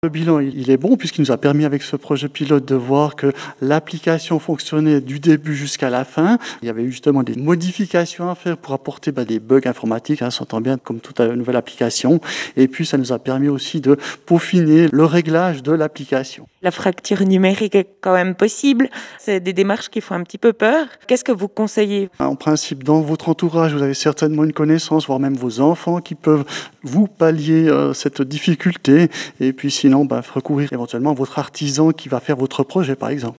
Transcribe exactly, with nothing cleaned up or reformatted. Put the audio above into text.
Le bilan, il est bon puisqu'il nous a permis avec ce projet pilote de voir que l'application fonctionnait du début jusqu'à la fin. Il y avait justement des modifications à faire pour apporter bah, des bugs informatiques, hein, s'entend bien comme toute nouvelle application. Et puis ça nous a permis aussi de peaufiner le réglage de l'application. La fracture numérique est quand même possible. C'est des démarches qui font un petit peu peur. Qu'est-ce que vous conseillez? En principe, dans votre entourage, vous avez certainement une connaissance, voire même vos enfants qui peuvent vous pallier euh, cette difficulté. Et puis sinon, bah, recourir éventuellement à votre artisan qui va faire votre projet, par exemple.